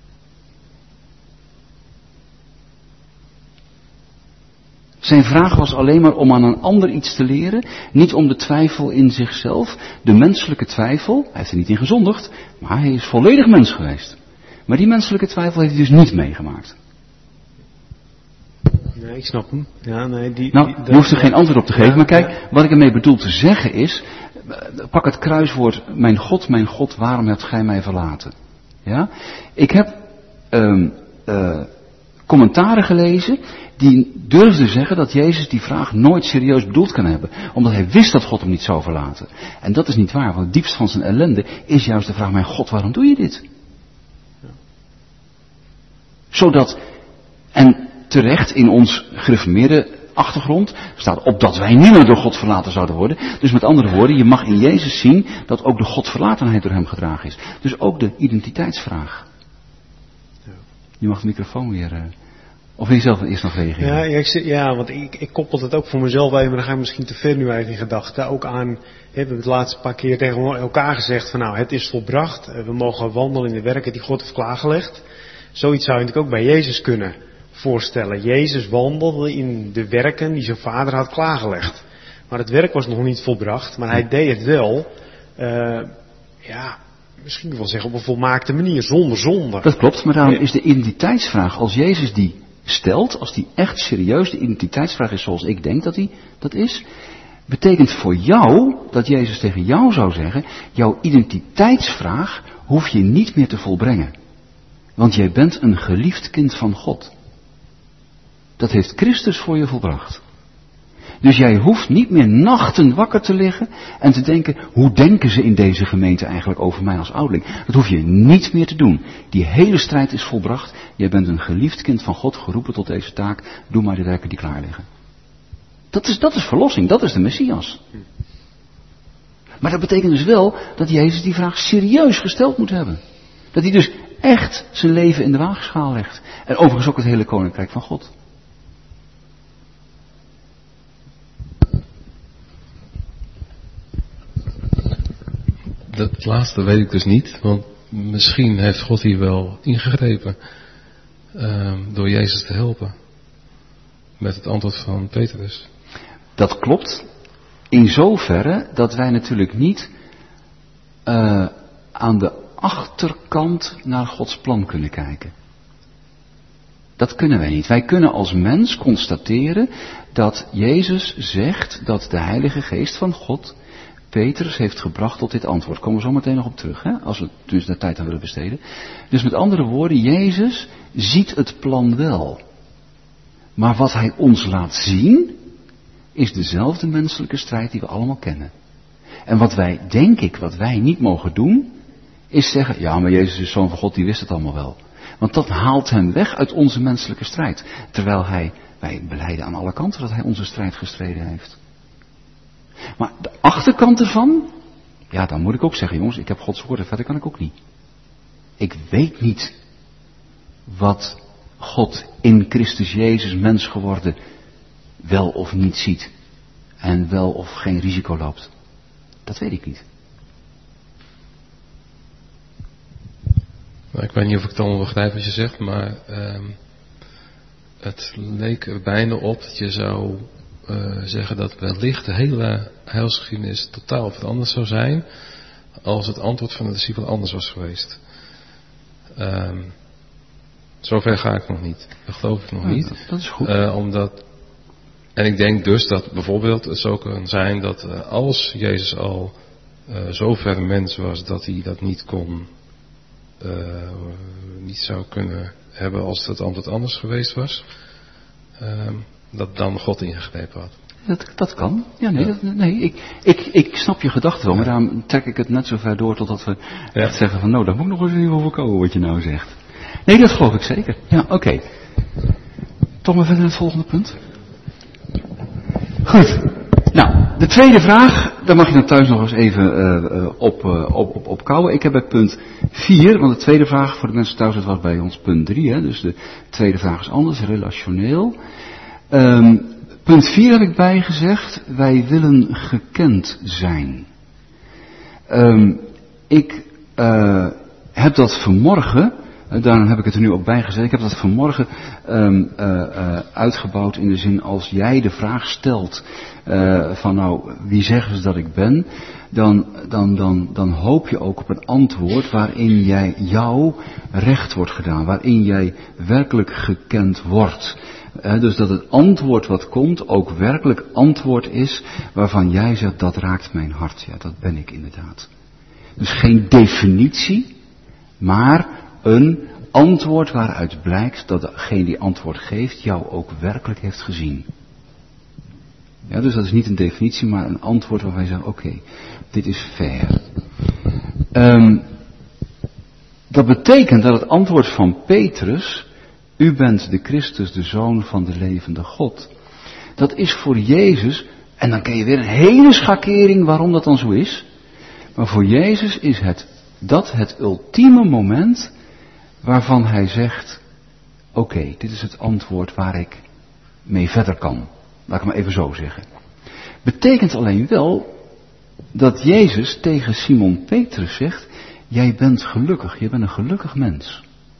Zijn vraag was alleen maar om aan een ander iets te leren, niet om de twijfel in zichzelf, de menselijke twijfel, hij heeft er niet in gezondigd, maar hij is volledig mens geweest. Maar die menselijke twijfel heeft hij dus niet meegemaakt. Nee, ik snap hem. Ja, nee, die, nou, die, je hoeft er geen antwoord op te geven, ja, maar kijk, ja. Wat ik ermee bedoel te zeggen is, pak het kruiswoord, mijn God, mijn God, waarom hebt gij mij verlaten? Ja, ik heb um, uh, commentaren gelezen die durfden zeggen dat Jezus die vraag nooit serieus bedoeld kan hebben. Omdat hij wist dat God hem niet zou verlaten. En dat is niet waar, want het diepst van zijn ellende is juist de vraag, mijn God, waarom doe je dit? Zodat, en terecht in ons gereformeerde achtergrond staat opdat wij niet meer door God verlaten zouden worden. Dus met andere woorden, je mag in Jezus zien dat ook de Godverlatenheid door hem gedragen is. Dus ook de identiteitsvraag. Je mag de microfoon weer... Uh, of wil je zelf eerst nog reageren? Ja, ja, ik, ja want ik, ik koppel het ook voor mezelf even, maar dan ga ik misschien te ver nu even in gedachten. Ook aan, we hebben het laatste paar keer tegen elkaar gezegd van nou, het is volbracht. We mogen wandelen in de werken die God heeft klaargelegd. Zoiets zou je natuurlijk ook bij Jezus kunnen voorstellen. Jezus wandelde in de werken die zijn vader had klaargelegd. Maar het werk was nog niet volbracht, maar hij deed het wel, uh, ja, misschien wel zeggen op een volmaakte manier, zonder zonde. Dat klopt, maar daarom is de identiteitsvraag, als Jezus die stelt, als die echt serieus de identiteitsvraag is zoals ik denk dat die dat is, betekent voor jou, dat Jezus tegen jou zou zeggen, jouw identiteitsvraag hoef je niet meer te volbrengen. Want jij bent een geliefd kind van God. Dat heeft Christus voor je volbracht. Dus jij hoeft niet meer nachten wakker te liggen en te denken, hoe denken ze in deze gemeente eigenlijk over mij als ouderling? Dat hoef je niet meer te doen. Die hele strijd is volbracht. Jij bent een geliefd kind van God, geroepen tot deze taak. Doe maar de werken die klaar liggen. Dat is, dat is verlossing, dat is de Messias. Maar dat betekent dus wel dat Jezus die vraag serieus gesteld moet hebben. Dat hij dus echt zijn leven in de waagschaal legt. En overigens ook het hele koninkrijk van God. Dat laatste weet ik dus niet, want misschien heeft God hier wel ingegrepen uh, door Jezus te helpen. Met het antwoord van Petrus. Dat klopt. In zoverre dat wij natuurlijk niet uh, aan de achterkant naar Gods plan kunnen kijken. Dat kunnen wij niet. Wij kunnen als mens constateren dat Jezus zegt dat de Heilige Geest van God Petrus heeft gebracht tot dit antwoord. Komen we zo meteen nog op terug, hè? Als we dus de tijd aan willen besteden. Dus met andere woorden, Jezus ziet het plan wel. Maar wat hij ons laat zien, is dezelfde menselijke strijd die we allemaal kennen. En wat wij, denk ik, wat wij niet mogen doen, is zeggen, ja, maar Jezus is Zoon van God, die wist het allemaal wel. Want dat haalt hem weg uit onze menselijke strijd. Terwijl hij, wij belijden aan alle kanten dat hij onze strijd gestreden heeft. Maar de achterkant ervan, ja, dan moet ik ook zeggen, jongens, ik heb Gods woord en verder kan ik ook niet. Ik weet niet wat God in Christus Jezus mens geworden wel of niet ziet. En wel of geen risico loopt. Dat weet ik niet. Nou, ik weet niet of ik het allemaal begrijp wat je zegt, maar um, het leek er bijna op dat je zou uh, zeggen dat wellicht de hele heilsgeschiedenis totaal veranderd zou zijn als het antwoord van de discipelen anders was geweest. Um, zover ga ik nog niet. Dat geloof ik nog ja, niet. Dat, dat is goed. Uh, omdat, en ik denk dus dat bijvoorbeeld het zo kan zijn dat uh, als Jezus al uh, zo ver een mens was dat hij dat niet kon, uh, niet zou kunnen hebben als het antwoord anders geweest was, uh, dat dan God ingegrepen had. Dat, dat kan. Ja, nee, ja. Dat, nee ik, ik, ik snap je gedachte wel, maar daarom trek ik het net zo ver door totdat we ja. echt zeggen van, nou, daar moet ik nog eens even over komen wat je nou zegt. Nee, dat geloof ik zeker. Ja, oké. Okay. Toch maar verder naar het volgende punt. Goed. Nou, de tweede vraag, daar mag je dan thuis nog eens even uh, op, uh, op, op, op kouwen. Ik heb bij punt vier, want de tweede vraag voor de mensen thuis, dat was bij ons punt drie, hè, dus de tweede vraag is anders, relationeel. Um, punt vier heb ik bijgezegd, wij willen gekend zijn. Um, ik uh, heb dat vanmorgen, uh, daarom heb ik het er nu ook bij gezet, ik heb dat vanmorgen um, uh, uh, uitgebouwd in de zin als jij de vraag stelt uh, van nou, wie zeggen ze dat ik ben, dan, dan, dan, dan hoop je ook op een antwoord waarin jij jou recht wordt gedaan, waarin jij werkelijk gekend wordt. Uh, dus dat het antwoord wat komt ook werkelijk antwoord is waarvan jij zegt dat raakt mijn hart. Ja, dat ben ik inderdaad. Dus geen definitie, maar een antwoord waaruit blijkt dat degene die antwoord geeft jou ook werkelijk heeft gezien. Ja, dus dat is niet een definitie, maar een antwoord waarvan je zegt, oké, okay, dit is fair. Um, dat betekent dat het antwoord van Petrus U bent de Christus, de Zoon van de levende God. Dat is voor Jezus, en dan ken je weer een hele schakering waarom dat dan zo is. Maar voor Jezus is het, dat het ultieme moment waarvan hij zegt, oké, okay, dit is het antwoord waar ik mee verder kan. Laat ik maar even zo zeggen. Betekent alleen wel dat Jezus tegen Simon Petrus zegt, jij bent gelukkig, je bent een gelukkig mens.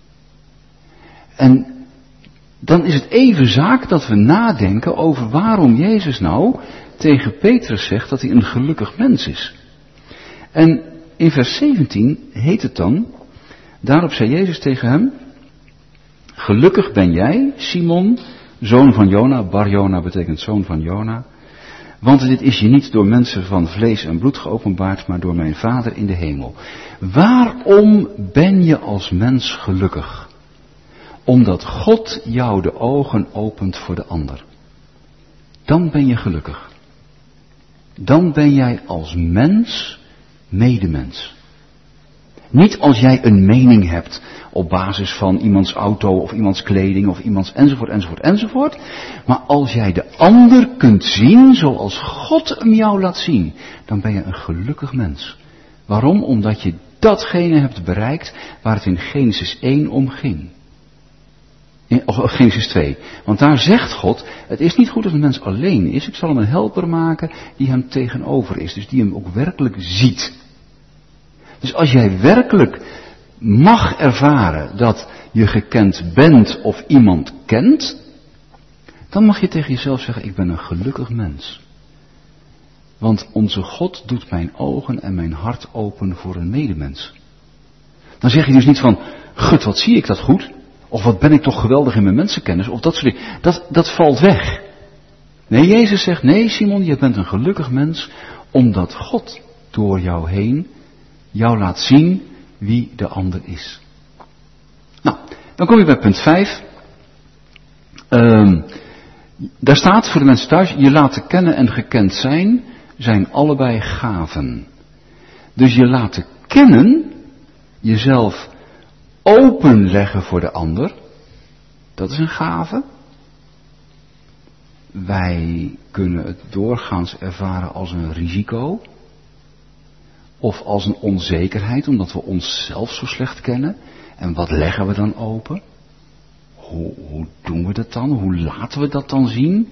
En dan is het even zaak dat we nadenken over waarom Jezus nou tegen Petrus zegt dat hij een gelukkig mens is. En in vers zeventien heet het dan, daarop zei Jezus tegen hem, gelukkig ben jij, Simon, zoon van Jona, Bar Jona betekent zoon van Jona, want dit is je niet door mensen van vlees en bloed geopenbaard, maar door mijn Vader in de hemel. Waarom ben je als mens gelukkig? Omdat God jou de ogen opent voor de ander. Dan ben je gelukkig. Dan ben jij als mens medemens. Niet als jij een mening hebt op basis van iemands auto of iemands kleding of iemands enzovoort enzovoort enzovoort. Maar als jij de ander kunt zien zoals God hem jou laat zien, dan ben je een gelukkig mens. Waarom? Omdat je datgene hebt bereikt waar het in Genesis één om ging. Of Genesis twee. Want daar zegt God, het is niet goed dat een mens alleen is. Ik zal hem een helper maken die hem tegenover is. Dus die hem ook werkelijk ziet. Dus als jij werkelijk mag ervaren dat je gekend bent of iemand kent, dan mag je tegen jezelf zeggen, ik ben een gelukkig mens. Want onze God doet mijn ogen en mijn hart open voor een medemens. Dan zeg je dus niet van, gut, wat zie ik dat goed? Of wat ben ik toch geweldig in mijn mensenkennis? Of dat soort dingen. Dat, dat valt weg. Nee, Jezus zegt, nee Simon, je bent een gelukkig mens, omdat God door jou heen jou laat zien wie de ander is. Nou, dan kom je bij punt vijf. Um, daar staat voor de mensen thuis, je laten kennen en gekend zijn, zijn allebei gaven. Dus je laten kennen, jezelf openleggen voor de ander, dat is een gave. Wij kunnen het doorgaans ervaren als een risico. Of als een onzekerheid, omdat we onszelf zo slecht kennen. En wat leggen we dan open? Hoe, hoe doen we dat dan? Hoe laten we dat dan zien?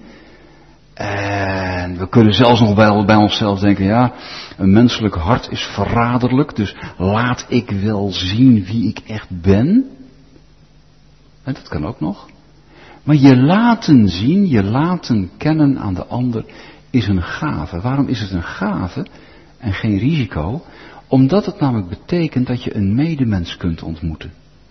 En we kunnen zelfs nog bij, bij onszelf denken, ja, een menselijk hart is verraderlijk, dus laat ik wel zien wie ik echt ben. En dat kan ook nog. Maar je laten zien, je laten kennen aan de ander is een gave. Waarom is het een gave en geen risico? Omdat het namelijk betekent dat je een medemens kunt ontmoeten.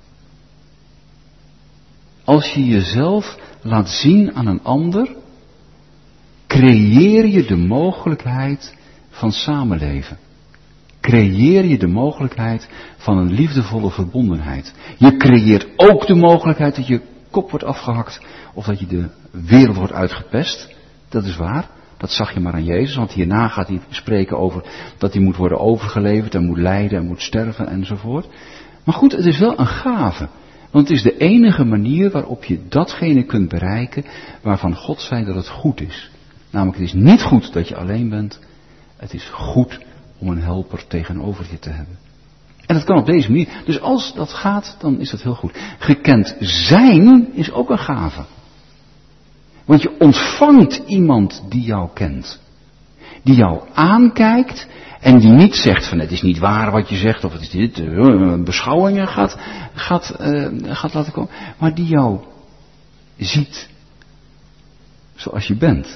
Als je jezelf laat zien aan een ander, creëer je de mogelijkheid van samenleven. Creëer je de mogelijkheid van een liefdevolle verbondenheid. Je creëert ook de mogelijkheid dat je kop wordt afgehakt of dat je de wereld wordt uitgepest. Dat is waar. Dat zag je maar aan Jezus, want hierna gaat hij spreken over dat hij moet worden overgeleverd en moet lijden en moet sterven enzovoort. Maar goed, het is wel een gave. Want het is de enige manier waarop je datgene kunt bereiken waarvan God zei dat het goed is. Namelijk, het is niet goed dat je alleen bent. Het is goed om een helper tegenover je te hebben. En dat kan op deze manier. Dus als dat gaat, dan is dat heel goed. Gekend zijn is ook een gave. Want je ontvangt iemand die jou kent. Die jou aankijkt en die niet zegt van het is niet waar wat je zegt of het is dit, uh, beschouwingen gaat, gaat, uh, gaat laten komen. Maar die jou ziet zoals je bent.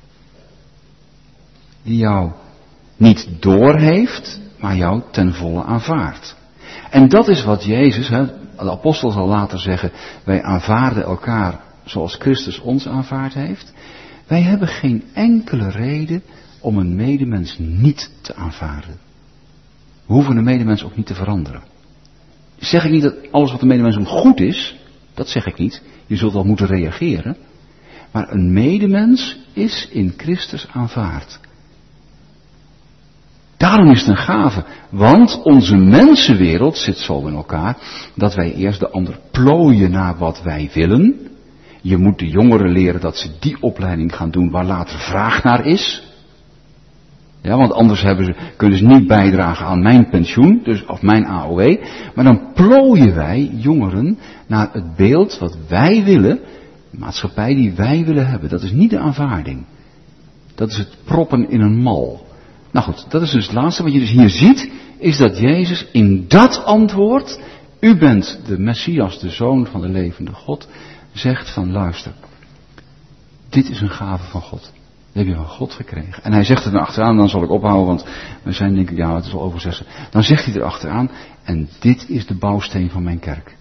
Die jou niet doorheeft, maar jou ten volle aanvaardt. En dat is wat Jezus, hè, de apostel zal later zeggen, wij aanvaarden elkaar zoals Christus ons aanvaard heeft. Wij hebben geen enkele reden om een medemens niet te aanvaarden. We hoeven een medemens ook niet te veranderen. Zeg ik niet dat alles wat een medemens doet goed is, dat zeg ik niet. Je zult wel moeten reageren. Maar een medemens is in Christus aanvaard. Daarom is het een gave. Want onze mensenwereld zit zo in elkaar dat wij eerst de ander plooien naar wat wij willen. Je moet de jongeren leren dat ze die opleiding gaan doen waar later vraag naar is. Ja, want anders hebben ze, kunnen ze niet bijdragen aan mijn pensioen, dus, of mijn A O W. Maar dan plooien wij jongeren naar het beeld wat wij willen, de maatschappij die wij willen hebben. Dat is niet de aanvaarding. Dat is het proppen in een mal. Nou goed, dat is dus het laatste. Wat je dus hier ziet, is dat Jezus in dat antwoord, u bent de Messias, de Zoon van de levende God, zegt van luister, dit is een gave van God. Dat heb je van God gekregen. En hij zegt er dan achteraan, dan zal ik ophouden, want we zijn denk ik, ja het is al over zessen. Dan zegt hij er achteraan, en dit is de bouwsteen van mijn kerk.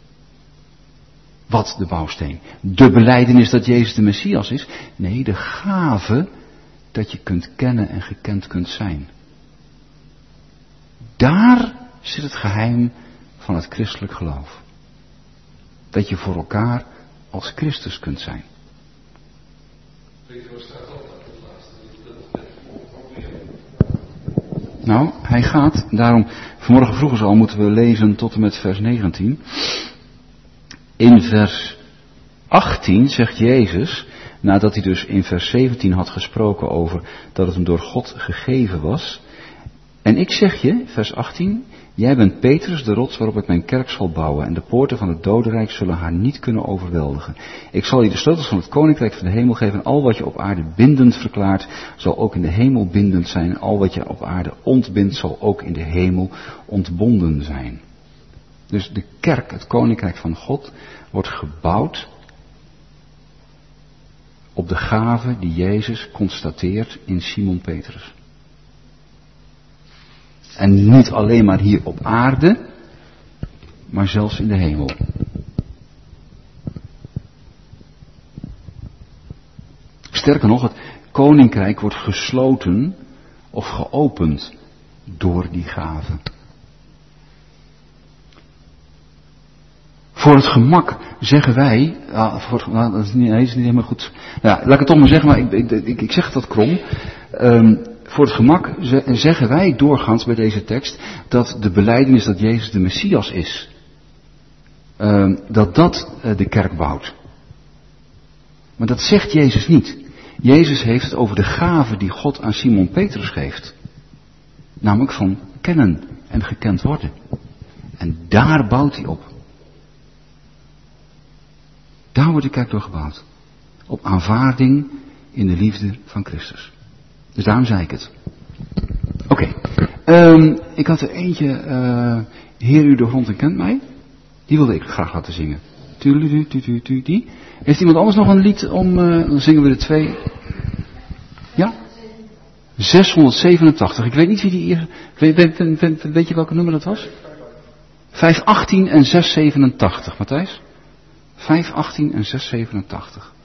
Wat de bouwsteen? De belijdenis dat Jezus de Messias is? Nee, de gave dat je kunt kennen en gekend kunt zijn. Daar zit het geheim van het christelijk geloof. Dat je voor elkaar als Christus kunt zijn. Nou, hij gaat, daarom vanmorgen vroeg al moeten we lezen tot en met vers negentien. In vers achttien zegt Jezus, nadat hij dus in vers zeventien had gesproken over dat het hem door God gegeven was. En ik zeg je, vers achttien, jij bent Petrus, de rots waarop ik mijn kerk zal bouwen, en de poorten van het dodenrijk zullen haar niet kunnen overweldigen. Ik zal je de sleutels van het koninkrijk van de hemel geven, en al wat je op aarde bindend verklaart, zal ook in de hemel bindend zijn, en al wat je op aarde ontbindt, zal ook in de hemel ontbonden zijn. Dus de kerk, het koninkrijk van God, wordt gebouwd op de gave die Jezus constateert in Simon Petrus. En niet alleen maar hier op aarde, maar zelfs in de hemel. Sterker nog, het koninkrijk wordt gesloten of geopend door die gave. Voor het gemak zeggen wij, ja, voor, nou, dat is niet, nee, dat is niet helemaal goed. Ja, laat ik het toch maar zeggen, maar ik, ik, ik, ik zeg het wat krom. Um, voor het gemak zeggen wij doorgaans bij deze tekst dat de belijdenis dat Jezus de Messias is, um, dat dat uh, de kerk bouwt. Maar dat zegt Jezus niet. Jezus heeft het over de gave die God aan Simon Petrus geeft. Namelijk van kennen en gekend worden. En daar bouwt hij op. Daar wordt de kerk door gebouwd. Op aanvaarding in de liefde van Christus. Dus daarom zei ik het. Oké. Okay. Um, ik had er eentje. Uh, Heer u de grond en kent mij. Die wilde ik graag laten zingen. Die. Heeft iemand anders nog een lied om. Uh, dan zingen we de twee. Ja? zeshonderdzevenentachtig. Ik weet niet wie die hier. Weet, weet, weet, weet je welke nummer dat was? vijf achttien en zeshonderdzevenentachtig. Matthijs? vijf achttien en zeshonderdzevenentachtig.